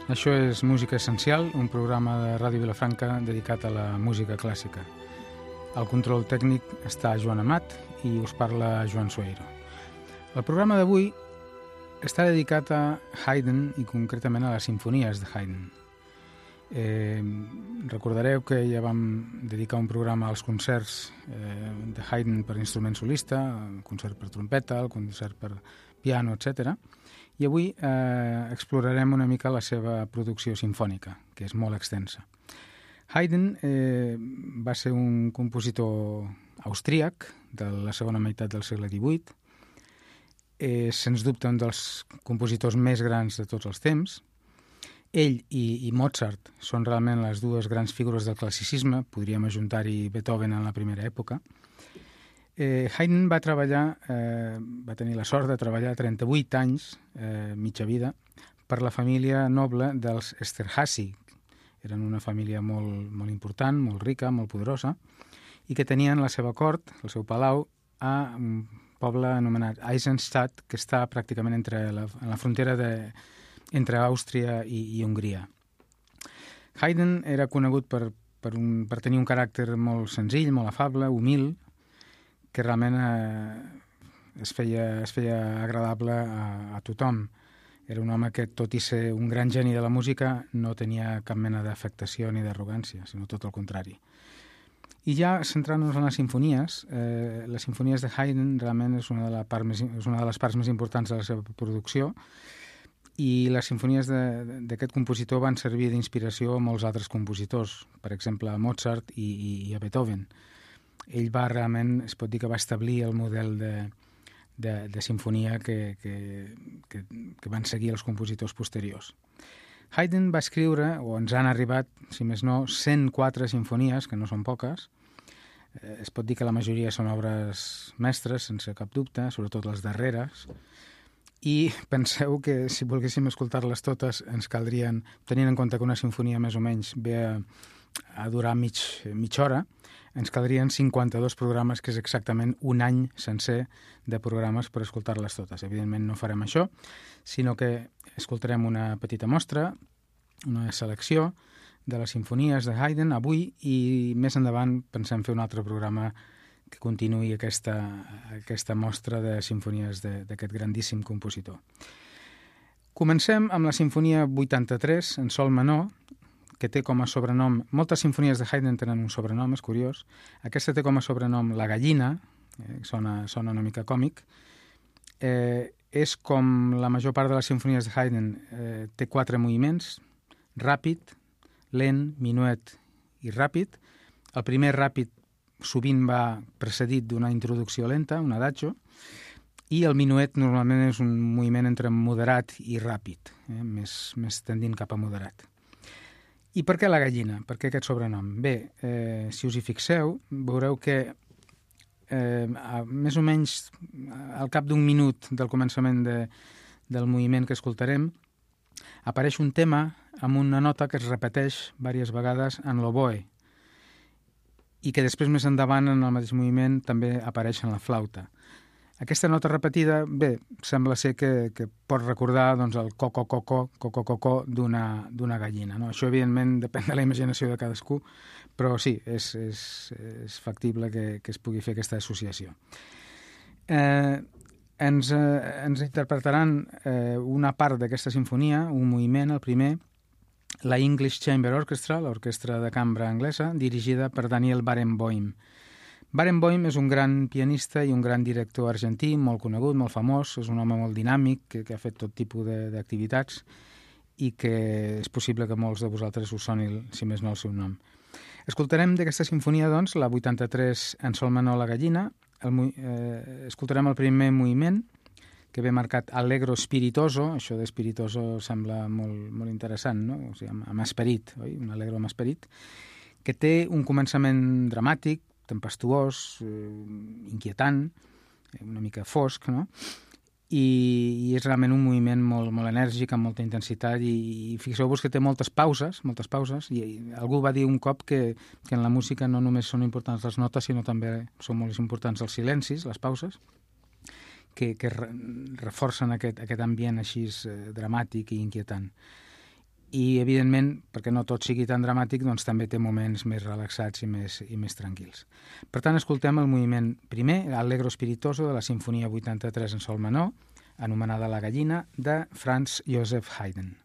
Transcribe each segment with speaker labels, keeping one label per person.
Speaker 1: Això és Música Essencial, un programa de Ràdio Vilafranca dedicat a la música clàssica. Al control tècnic està Joan Amat i us parla Joan Sueiro. El programa d'avui està dedicat a Haydn i concretament a les simfonies de Haydn. Recordareu que ja vam dedicar un programa als concerts de Haydn per instrument solista, el concert per trompeta, el concert per piano, etc. I avui explorarem una mica la seva producció simfònica, que és molt extensa. Haydn va ser un compositor austríac de la segona meitat del segle XVIII. És, sens dubte, un dels compositors més grans de tots els temps. Ell i Mozart són realment les dues grans figures del classicisme, podríem ajuntar-hi Beethoven en la primera època. Haydn va tenir la sort de treballar 38 anys, mitja vida, per la família noble dels Esterházy. Eren una família molt important, molt rica, molt poderosa, i que tenien la seva cort, el seu palau, a un poble anomenat Eisenstadt, que està pràcticament en la frontera entre Àustria i Hongria. Haydn era conegut per tenir un caràcter molt senzill, molt afable, humil, que realment es feia agradable a tothom. Era un home que, tot i ser un gran geni de la música, no tenia cap mena d'afectació ni d'arrogància, sinó tot el contrari. I ja centrant-nos en les simfonies de Haydn realment és una de les parts més importants de la seva producció, i les simfonies d'aquest compositor van servir d'inspiració a molts altres compositors, per exemple a Mozart i a Beethoven. Ell es pot dir que va establir el model de simfonia que van seguir els compositors posteriors. Haydn va escriure, o ens han arribat, si més no, 104 simfonies, que no són poques. Es pot dir que la majoria són obres mestres, sense cap dubte, sobretot les darreres. I penseu que si volguéssim escoltar-les totes ens caldrien, tenint en compte que una simfonia més o menys ve a durar mitja hora, ens caldrien 52 programes, que és exactament un any sencer de programes per escoltar-les totes. Evidentment no farem això, sinó que escoltarem una petita mostra, una selecció de les simfonies de Haydn avui, i més endavant pensem fer un altre programa que continuï aquesta mostra de simfonies d'aquest grandíssim compositor. Comencem amb la Simfonia 83, en sol menor, que té com a sobrenom... Moltes simfonies de Haydn tenen un sobrenom, és curiós. Aquesta té com a sobrenom La gallina, sona una mica còmic. És com la major part de les simfonies de Haydn, té 4 moviments: ràpid, lent, minuet i ràpid. El primer ràpid sovint va precedit d'una introducció lenta, un adagio, i el minuet normalment és un moviment entre moderat i ràpid, més tendint cap a moderat. I per què la gallina? Per què aquest sobrenom? Bé, si us hi fixeu, veureu que més o menys al cap d'un minut del començament del moviment que escoltarem, apareix un tema amb una nota que es repeteix diverses vegades en l'oboe, i que després, més endavant, en el mateix moviment, també apareix en la flauta. Aquesta nota repetida, bé, sembla ser que pot recordar el co-co-co-co d'una gallina. No? Això, evidentment, depèn de la imaginació de cadascú, però sí, és factible que es pugui fer aquesta associació. Ens interpretaran una part d'aquesta sinfonia, un moviment, el primer, la English Chamber Orchestra, l'orquestra de cambra anglesa, dirigida per Daniel Barenboim. Barenboim és un gran pianista i un gran director argentí, molt conegut, molt famós. És un home molt dinàmic, que ha fet tot tipus d'activitats, i que és possible que molts de vosaltres us soni, si més no, el seu nom. Escoltarem d'aquesta sinfonia, doncs, la 83 en sol menor, La gallina. Escoltarem el primer moviment, que ve marcat allegro spiritoso. Això de spiritoso sembla molt interessant, no? O sigui, amb esperit, oi? Un allegro amb esperit, que té un començament dramàtic, tempestuós, inquietant, una mica fosc, no? I és realment un moviment molt enèrgic, amb molta intensitat, i fixeu-vos que té moltes pauses, i algú va dir un cop que en la música no només són importants les notes, sinó també són molt importants els silencis, les pauses, que reforcen aquest ambient així dramàtic i inquietant. i, evidentment, perquè no tot sigui tan dramàtic, doncs també té moments més relaxats i més tranquils. Per tant, escoltem el moviment primer, Allegro Spiritoso, de la Simfonia 83 en sol menor, anomenada La gallina, de Franz Joseph Haydn.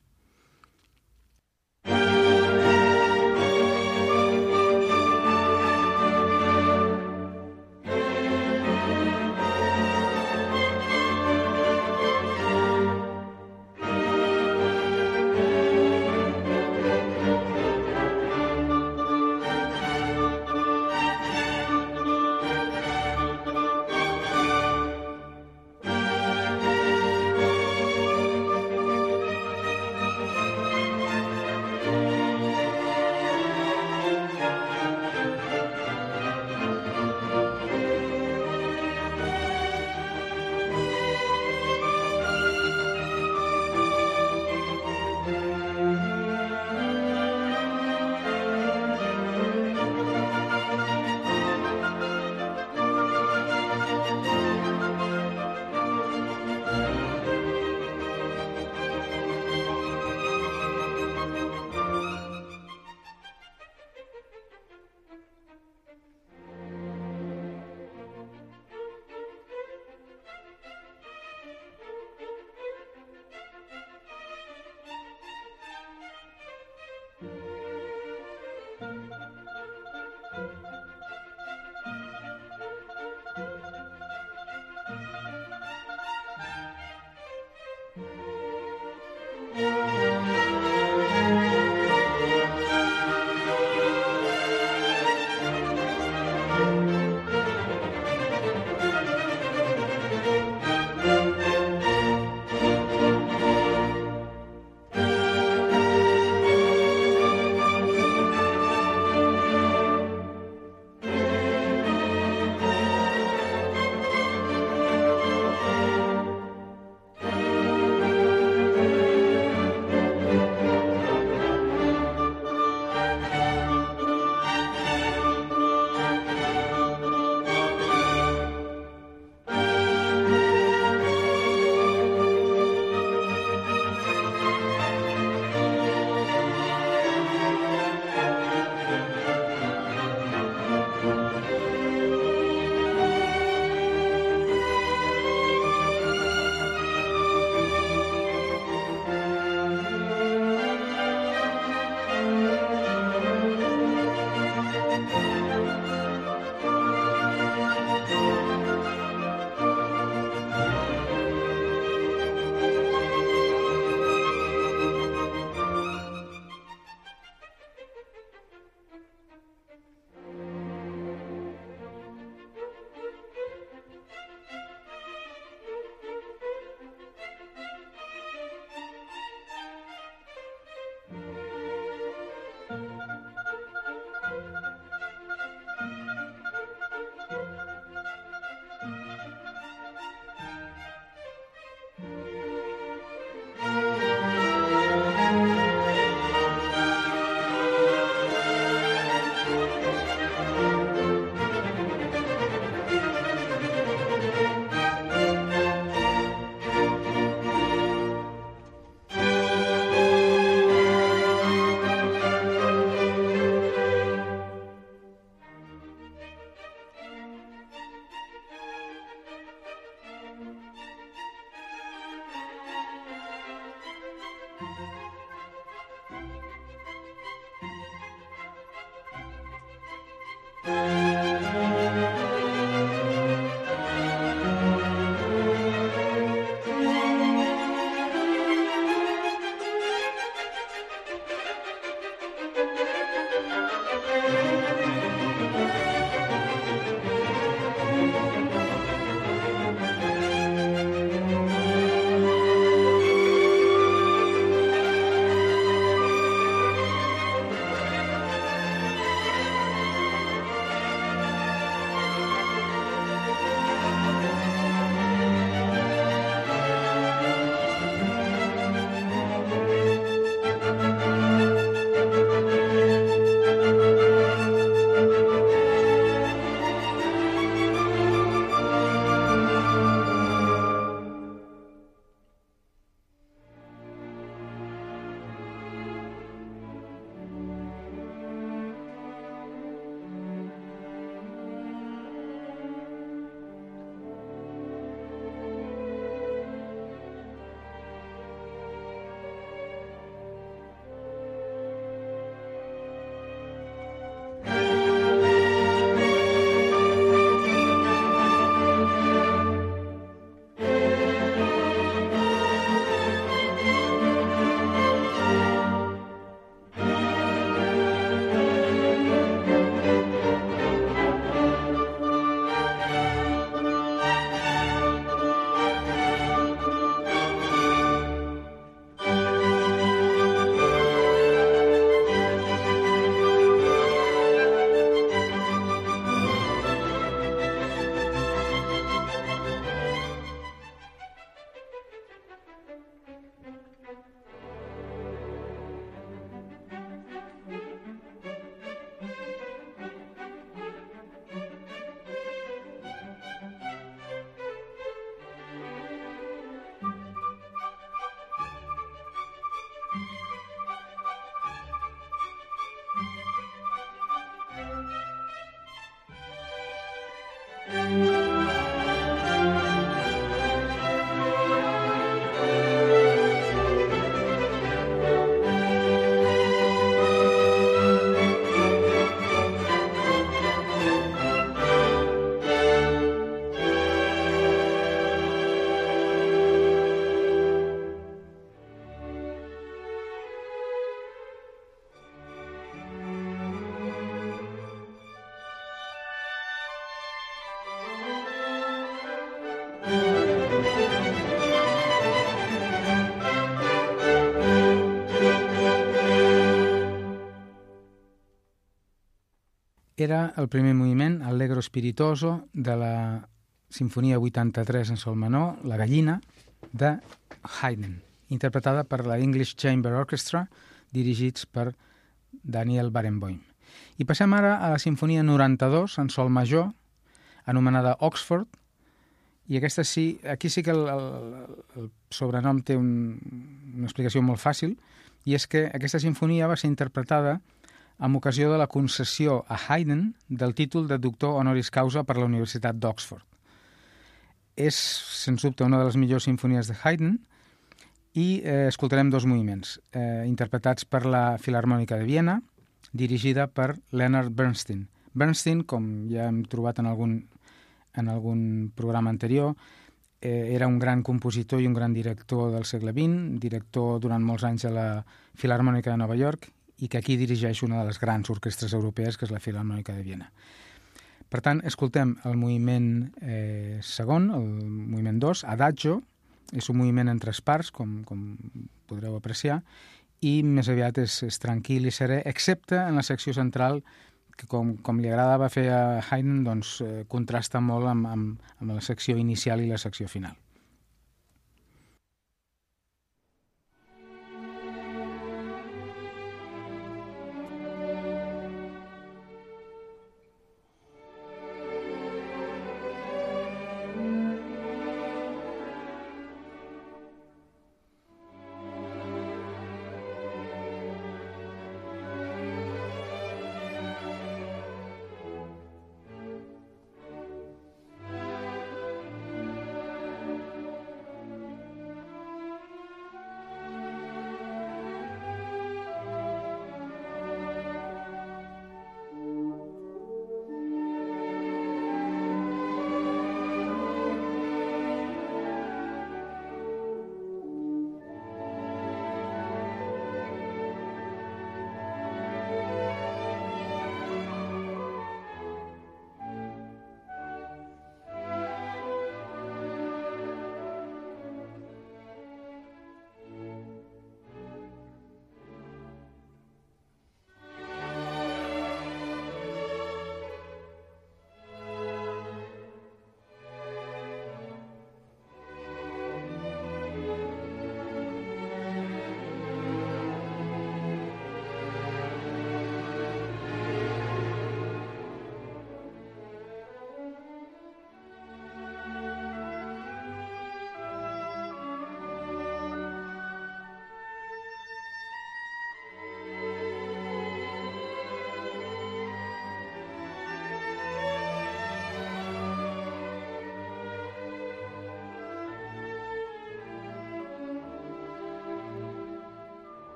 Speaker 1: era el primer moviment, Allegro spiritoso, de la Sinfonia 83 en sol menor, La gallina, de Haydn, interpretada per la English Chamber Orchestra, dirigits per Daniel Barenboim. I passem ara a la Sinfonia 92 en sol major, anomenada Oxford, i aquesta sí, aquí sí que el sobrenom té una explicació molt fàcil, i és que aquesta sinfonia va ser interpretada amb ocasió de la concessió a Haydn del títol de doctor honoris causa per la Universitat d'Oxford. És, sens dubte, una de les millors sinfonies de Haydn i escoltarem dos moviments, interpretats per la Filharmònica de Viena, dirigida per Leonard Bernstein. Bernstein, com ja hem trobat en algun programa anterior, era un gran compositor i un gran director del segle XX, director durant molts anys a la Filharmònica de Nova York i que aquí dirigeix una de les grans orquestres europees, que és la Filharmònica de Viena. Per tant, escoltem el moviment segon, el moviment 2, Adagio. És un moviment en tres parts, com podreu apreciar, i més aviat és tranquil i serè, excepte en la secció central, que com li agradava fer a Haydn, doncs, contrasta molt amb la secció inicial i la secció final.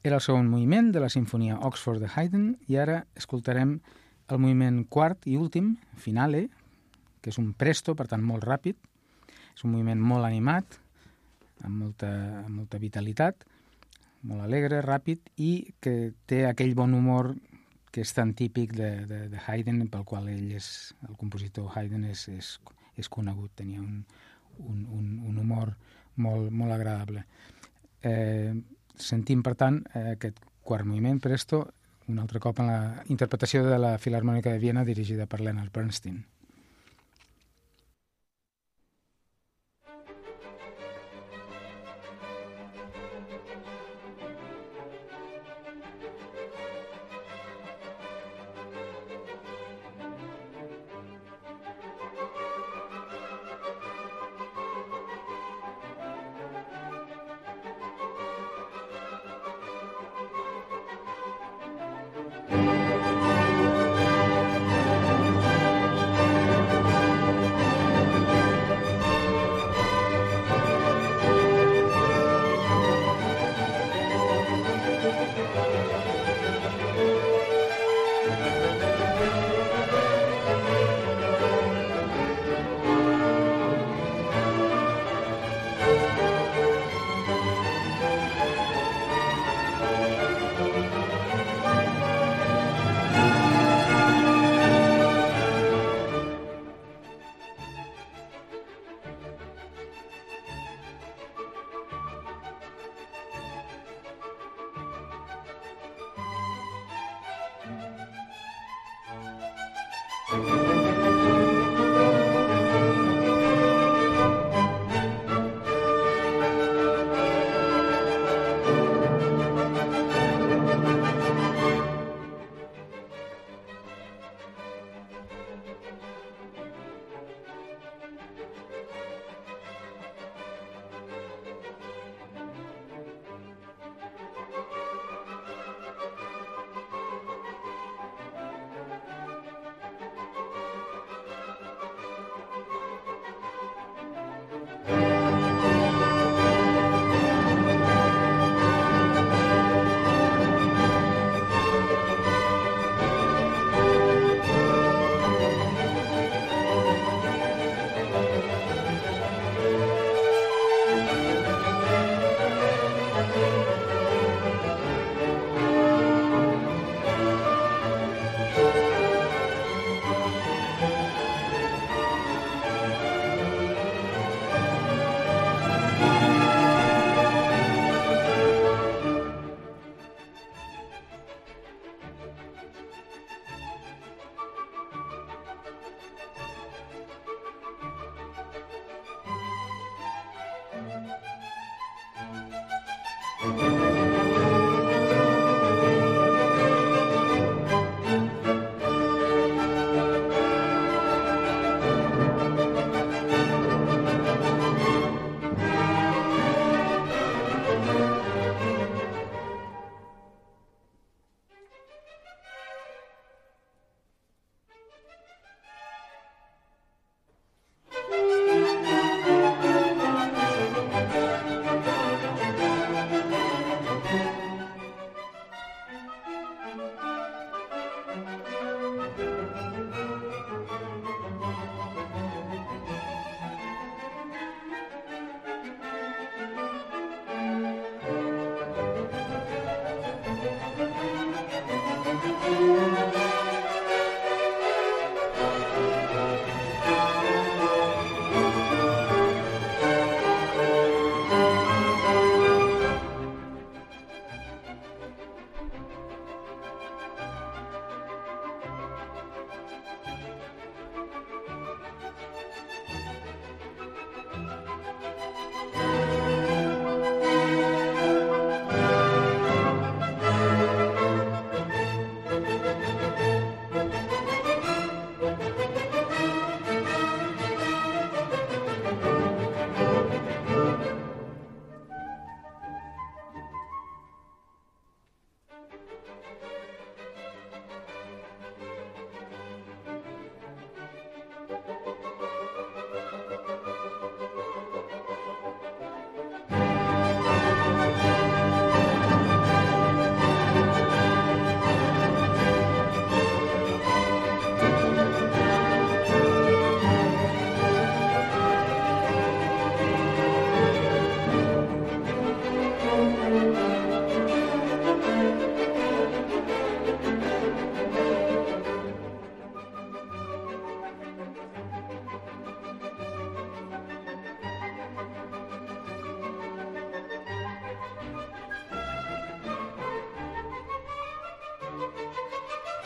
Speaker 1: Era el segon moviment de la sinfonia Oxford de Haydn i ara escoltarem el moviment quart i últim, finale, que és un presto, per tant molt ràpid. És un moviment molt animat, amb molta vitalitat, molt alegre, ràpid, i que té aquell bon humor que és tan típic de Haydn, pel qual ell el compositor Haydn és conegut. Tenia un humor molt agradable. Sentim, per tant, aquest quart moviment, presto, un altre cop en la interpretació de la Filharmònica de Viena dirigida per Leonard Bernstein.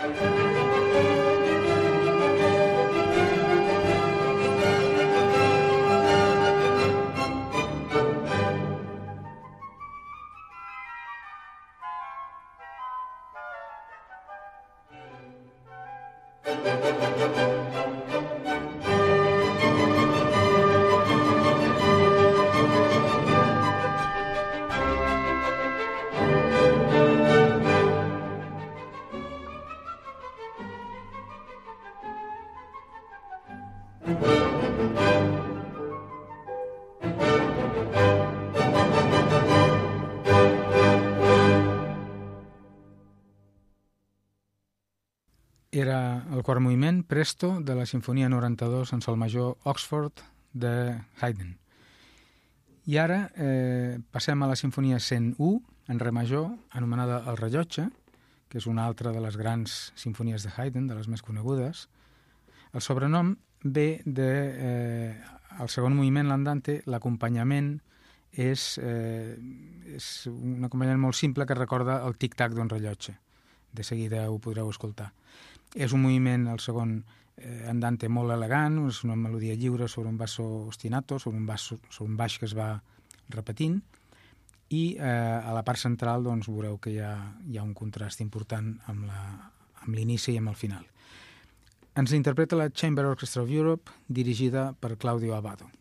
Speaker 1: Era el quart moviment Presto de la Simfonia 92 en sol major Oxford de Haydn. I ara passem a la Simfonia 101 en re major, anomenada El rellotge, que és una altra de les grans simfonies de Haydn, de les més conegudes. El sobrenom ve de... al segon moviment, l'andante, l'acompanyament és un acompanyament molt simple que recorda el tic-tac d'un rellotge. De seguida ho podreu escoltar. És un moviment, el segon andante, molt elegant, és una melodia lliure sobre un basso ostinato, sobre un baix que es va repetint, i a la part central doncs, veureu que hi ha un contrast important amb l'inici i amb el final. Ens interpreta la Chamber Orchestra of Europe, dirigida per Claudio Abbado.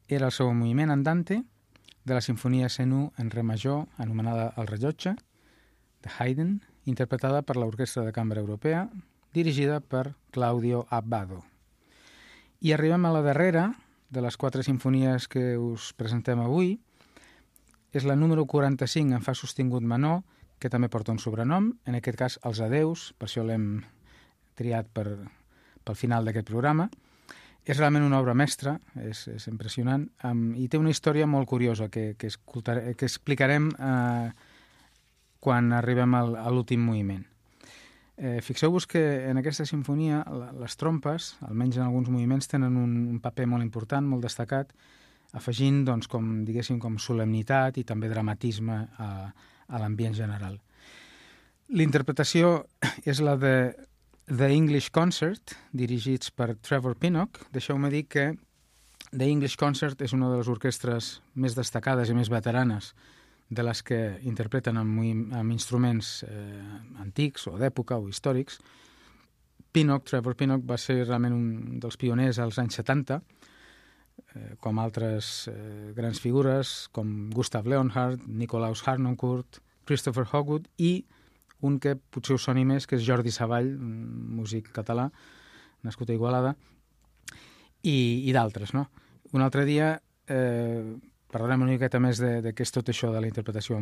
Speaker 1: era el segon moviment andante de la sinfonia 101 en re major, anomenada El rellotge, de Haydn, interpretada per l'Orquestra de Cambra Europea, dirigida per Claudio Abbado. I arribem a la darrera de les 4 sinfonies que us presentem avui. És la número 45 en fa sostingut menor, que també porta un sobrenom, en aquest cas Els adeus, per això l'hem triat pel final d'aquest programa. És realment una obra mestra, és impressionant, i té una història molt curiosa que explicarem quan arribem a l'últim moviment. Fixeu-vos que en aquesta sinfonia les trompes, almenys en alguns moviments, tenen un paper molt important, molt destacat, afegint, doncs, com solemnitat i també dramatisme a l'ambient general. L'interpretació és la de The English Concert, dirigits per Trevor Pinnock. Deixeu-me dir que The English Concert és una de les orquestres més destacades i més veteranes de les que interpreten amb instruments antics o d'època o històrics. Trevor Pinnock, va ser realment un dels pioners als anys 70, com altres grans figures com Gustav Leonhardt, Nikolaus Harnoncourt, Christopher Hogwood i un que potser us soni més, que és Jordi Savall, un músic català, nascut a Igualada, i d'altres, no? Un altre dia parlarem una miqueta més de què és tot això de la interpretació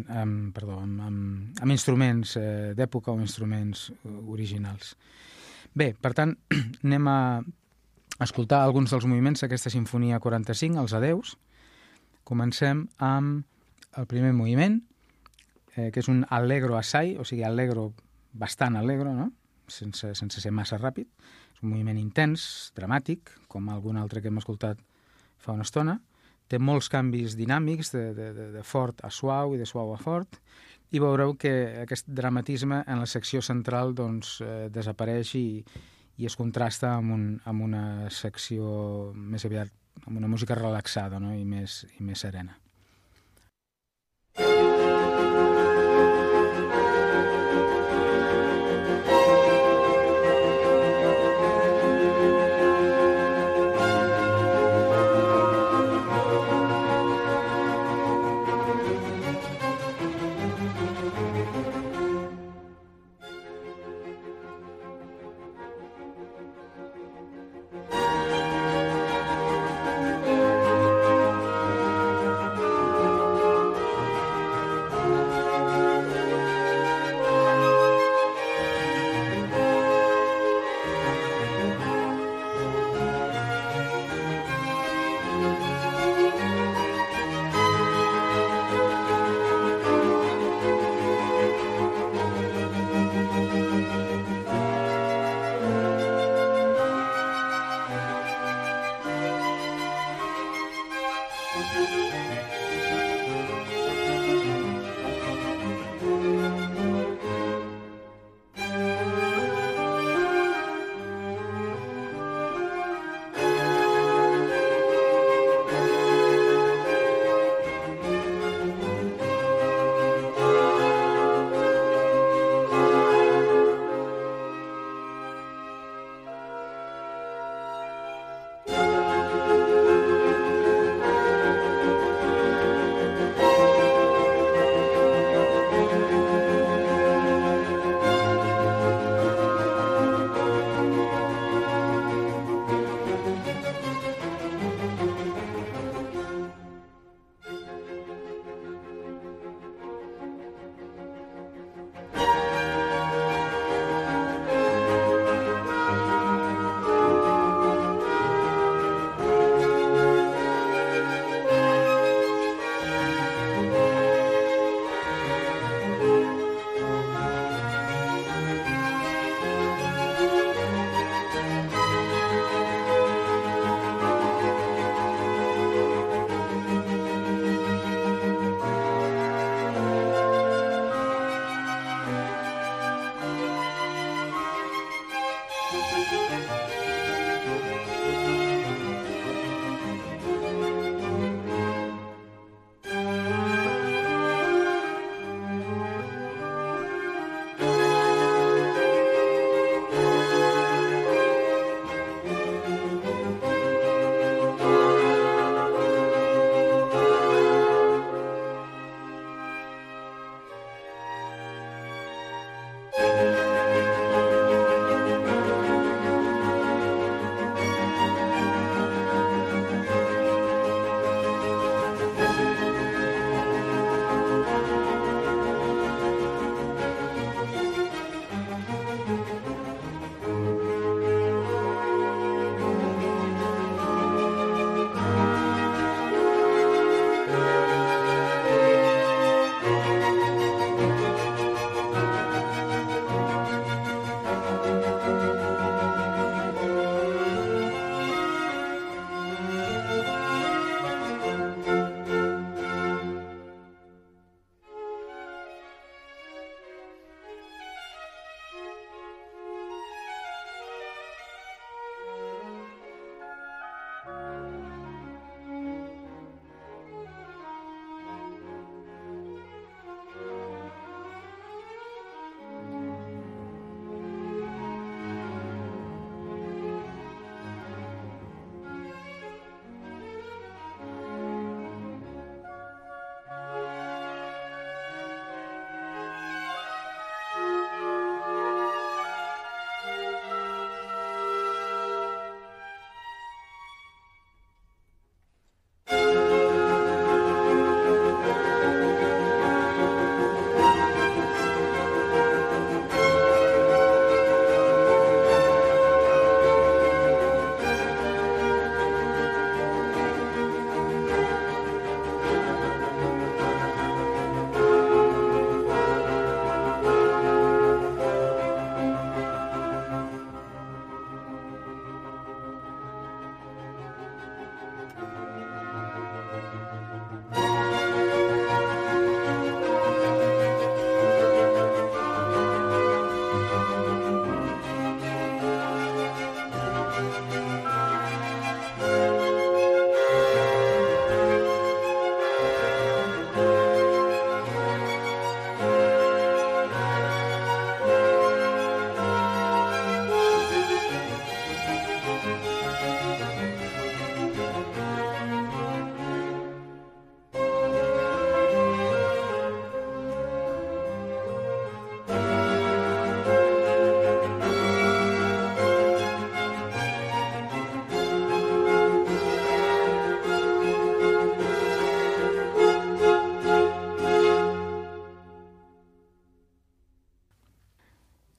Speaker 1: amb instruments d'època o instruments originals. Bé, per tant, anem a escoltar alguns dels moviments d'aquesta sinfonia 45, Els adeus. Comencem amb el primer moviment, que és un allegro assai, o sigui, allegro, bastant allegro, no? sense ser massa ràpid. És un moviment intens, dramàtic, com algun altre que hem escoltat fa una estona. Té molts canvis dinàmics, de fort a suau i de suau a fort, i veureu que aquest dramatisme en la secció central doncs, desapareix i es contrasta amb una secció més aviat, amb una música relaxada, no? i més serena.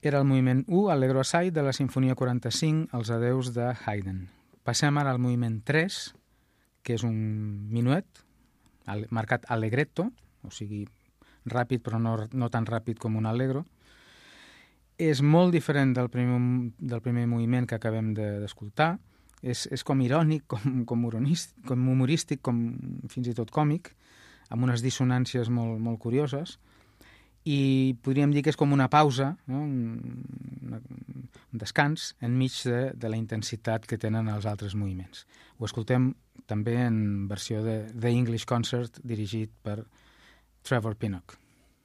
Speaker 1: Era el moviment 1, Allegro assai, de la Sinfonia 45, Els adeus de Haydn. Passem ara al moviment 3, que és un minuet, marcat allegretto, o sigui, ràpid però no tan ràpid com un allegro. És molt diferent del primer moviment que acabem d'escoltar. És com irònic, com humorístic, com fins i tot còmic, amb unes dissonàncies molt curioses. I podríem dir que és com una pausa, no? un descans enmig de la intensitat que tenen els altres moviments. Ho escoltem també en versió de The English Concert, dirigit per Trevor Pinnock.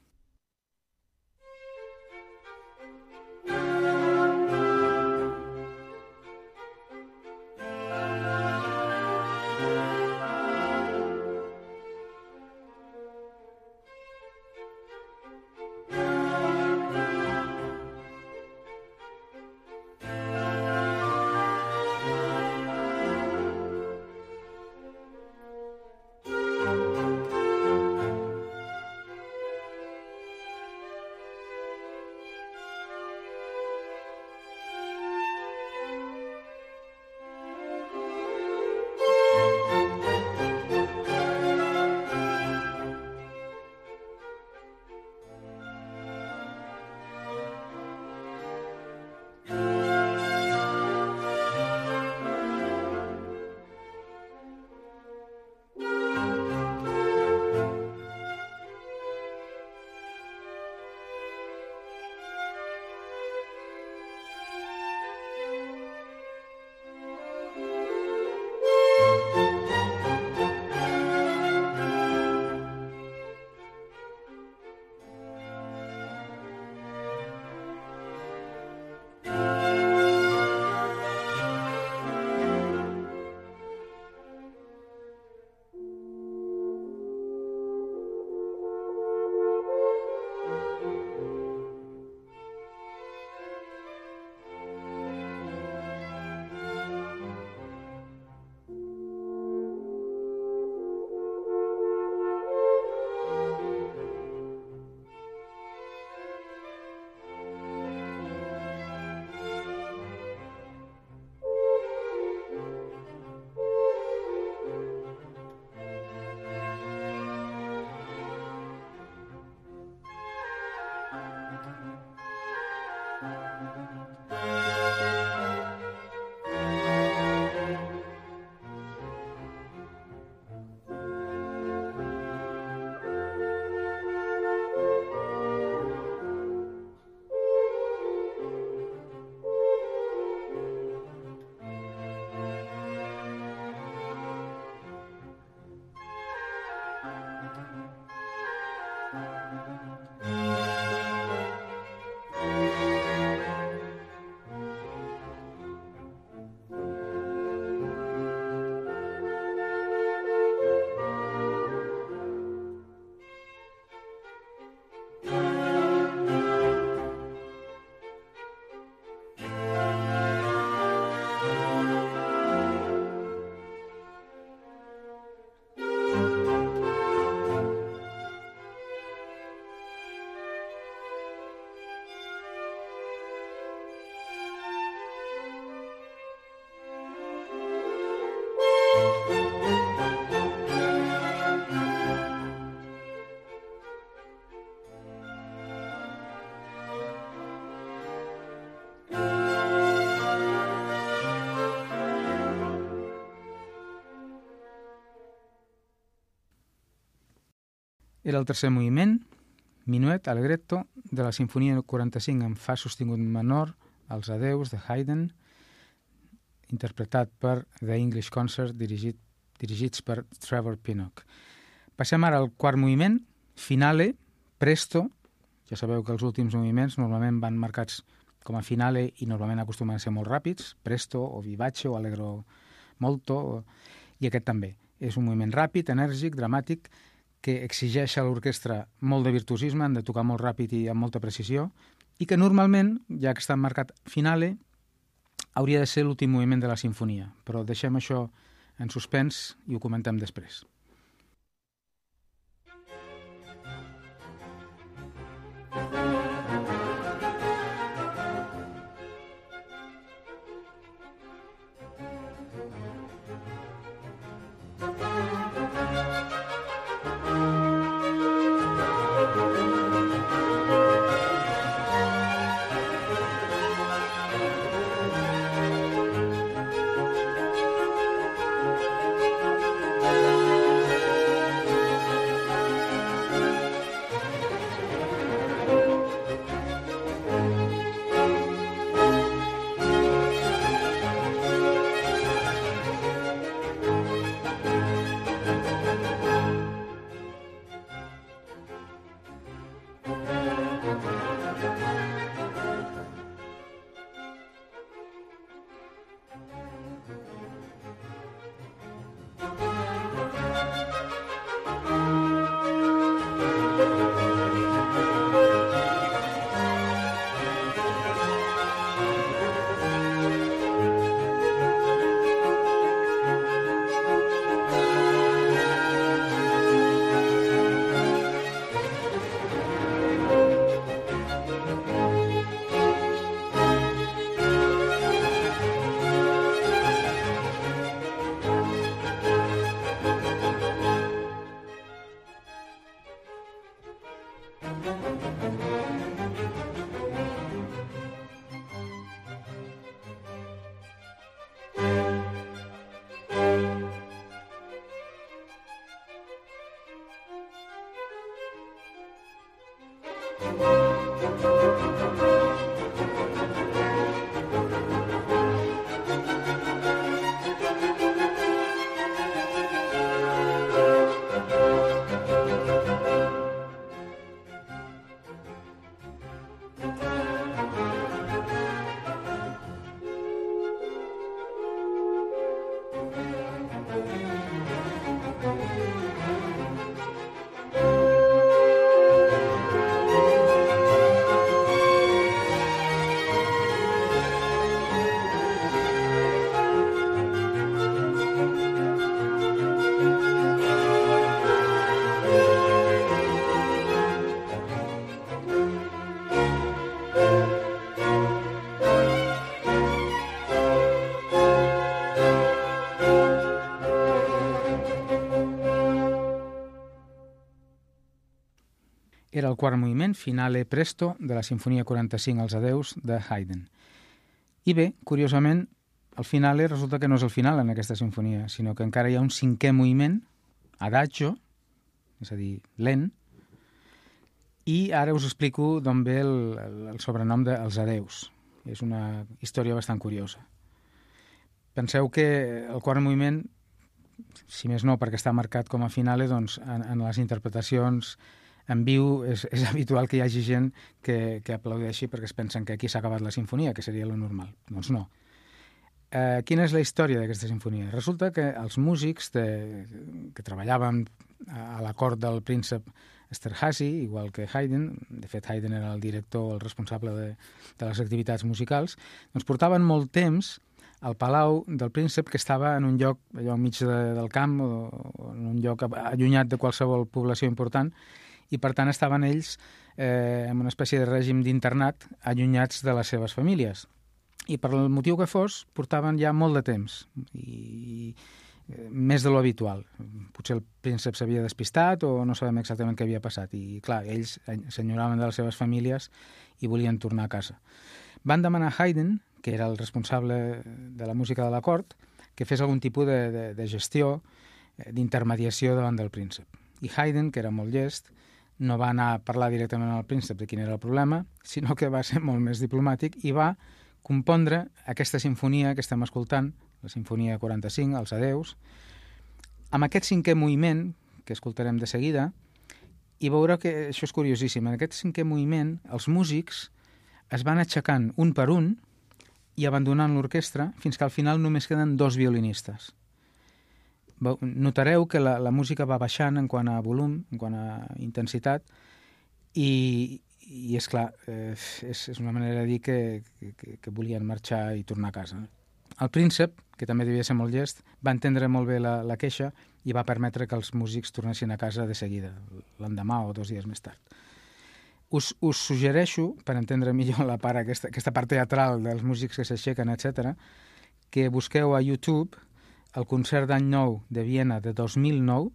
Speaker 1: Era el tercer moviment, minuet, allegretto, de la Sinfonia 45 en fa sostingut menor, Els adeus de Haydn, interpretat per The English Concert, dirigits per Trevor Pinnock. Passem ara al quart moviment, finale, presto. Ja sabeu que els últims moviments normalment van marcats com a finale i normalment acostumen a ser molt ràpids, presto o vivace o allegro molto, i aquest també. És un moviment ràpid, enèrgic, dramàtic, que exigeix a l'orquestra molt de virtuosisme, han de tocar molt ràpid i amb molta precisió, i que normalment, ja que està marcat finale, hauria de ser l'últim moviment de la sinfonia. Però deixem això en suspens i ho comentem després. Era el quart moviment, finale presto, de la Sinfonia 45, Els adeus, de Haydn. I bé, curiosament, el finale resulta que no és el final en aquesta sinfonia, sinó que encara hi ha un cinquè moviment, adagio, és a dir, lent, i ara us explico d'on ve el sobrenom de Els adeus. És una història bastant curiosa. Penseu que el quart moviment, si més no perquè està marcat com a finale, doncs en les interpretacions en viu és habitual que hi hagi gent que aplaudeixi perquè es pensen que aquí s'ha acabat la sinfonia, que seria lo normal. Doncs no. Quina és la història d'aquesta sinfonia? Resulta que els músics que treballaven a la cort del príncep Esterházy, igual que Haydn, de fet Haydn era el director, el responsable de les activitats musicals, doncs portaven molt temps al palau del príncep, que estava en un lloc allò enmig del camp o en un lloc allunyat de qualsevol població important, i per tant estaven ells en una espècie de règim d'internat allunyats de les seves famílies. I per el motiu que fos, portaven ja molt de temps, i més de lo habitual. Potser el príncep s'havia despistat o no sabem exactament què havia passat. I clar, ells s'enyoraven de les seves famílies i volien tornar a casa. Van demanar a Haydn, que era el responsable de la música de la cort, que fes algun tipus de gestió, d'intermediació davant del príncep. I Haydn, que era molt llest, no va anar a parlar directament al príncep de quin era el problema, sinó que va ser molt més diplomàtic i va compondre aquesta sinfonia que estem escoltant, la Sinfonia 45, Els adeus, amb aquest cinquè moviment, que escoltarem de seguida, i veureu que això és curiosíssim. En aquest cinquè moviment, els músics es van aixecant un per un i abandonant l'orquestra fins que al final només queden 2 violinistes. Notareu que la música va baixant en quant a volum, en quant a intensitat, i és clar, és una manera de dir que volien marxar i tornar a casa. El príncep, que també devia ser molt llest, va entendre molt bé la queixa i va permetre que els músics tornessin a casa de seguida, l'endemà o 2 dies més tard. Us suggereixo, per entendre millor la part, aquesta part teatral dels músics que s'aixequen, etc., que busqueu a YouTube el concert d'any nou de Viena de 2009,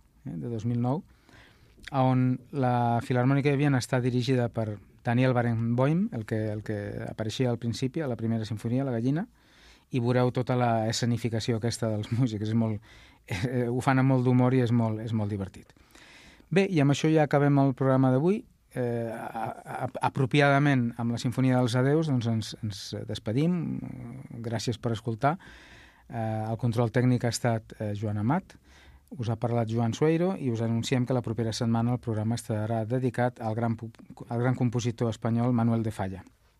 Speaker 1: on la Filharmònica de Viena està dirigida per Daniel Barenboim, el que apareixia al principi, a la primera sinfonia, La gallina, i veureu tota la escenificació aquesta dels músics. Ho fan amb molt d'humor i és molt divertit. Bé, i amb això ja acabem el programa d'avui. Apropiadament amb la Sinfonia dels Adeus, doncs ens despedim. Gràcies per escoltar. El control tècnic ha estat Joan Amat, us ha parlat Joan Sueiro i us anunciem que la propera setmana el programa estarà dedicat al gran compositor espanyol Manuel de Falla.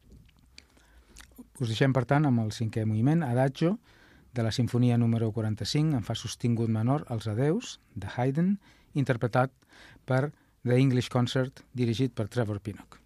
Speaker 1: Us deixem, per tant, amb el cinquè moviment, Adagio, de la Sinfonia número 45, en fa sostingut menor, Els adeus, de Haydn, interpretat per The English Concert, dirigit per Trevor Pinnock.